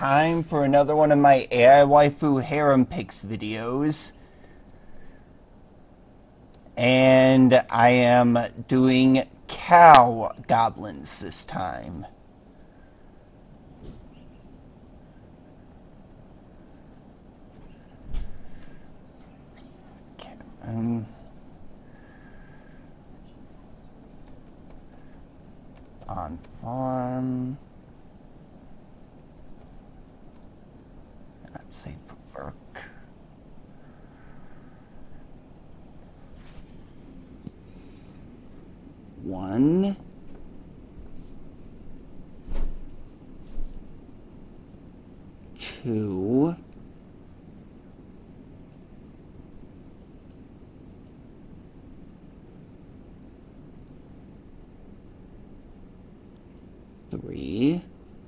time for another one of my AI Waifu Harem Picks videos. And I am doing cow goblins this time. On farm. Not safe for work. One. Two. Three.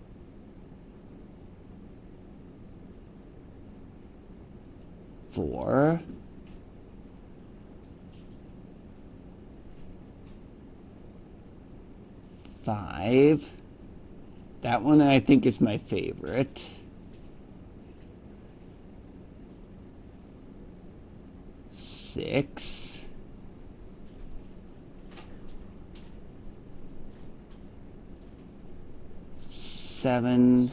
Four. Five. That one I think is my favorite. Six. Seven.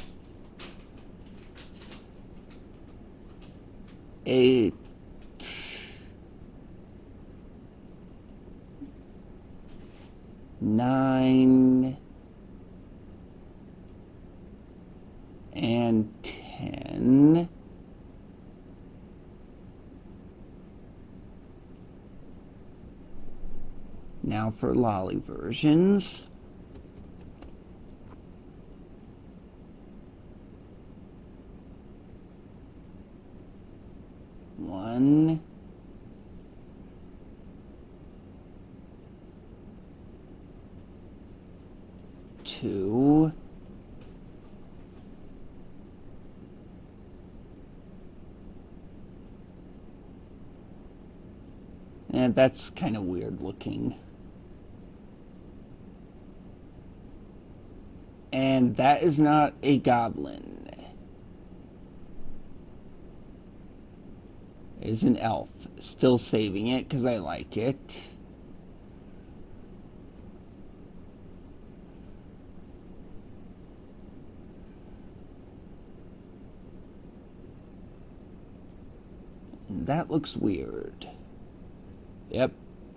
Eight. Nine. And 10. Now for lolly versions. One. Two. And that's kind of weird looking. And that is not a goblin. It is an elf. Still saving it because I like it. And that looks weird. Yep.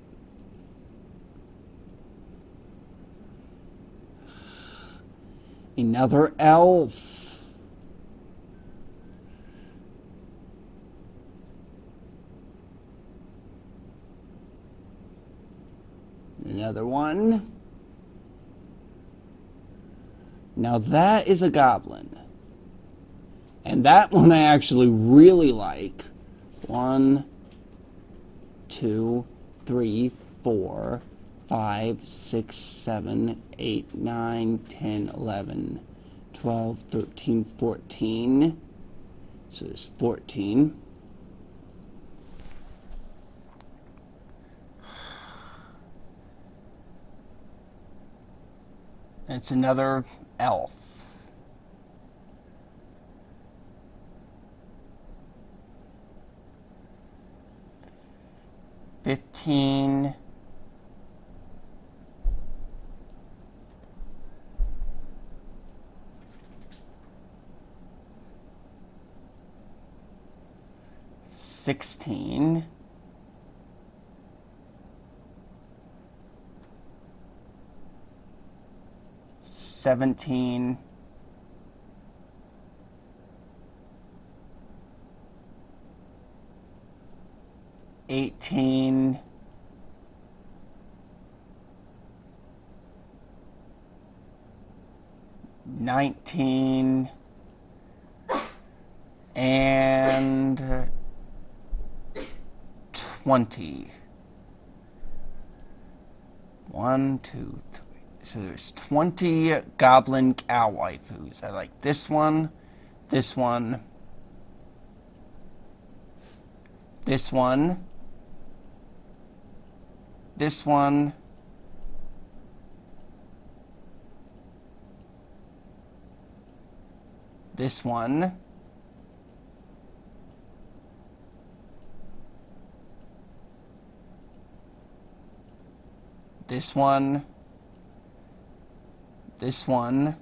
Another elf. Another one. Now that is a goblin. And that one I actually really like. 1, 2, 3, 4, 5, 6, 7, 8, 9, 10, 11, 12, 13, 14. So there's 14. It's another elf. $15. 16. 17. 18. 19. And 20. 1, 2, 3. So there's 20 goblin cow waifus. I like this one, this one, this one, this one, this one, this one, this one,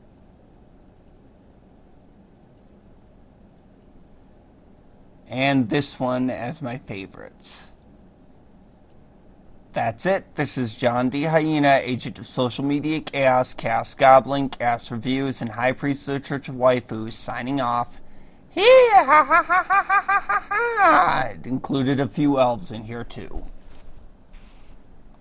and this one as my favorites. That's it. This is John D. Hyena, agent of social media chaos, Chaos Goblin, Chaos Reviews, and High Priest of the Church of Waifus, signing off. It included a few elves in here too.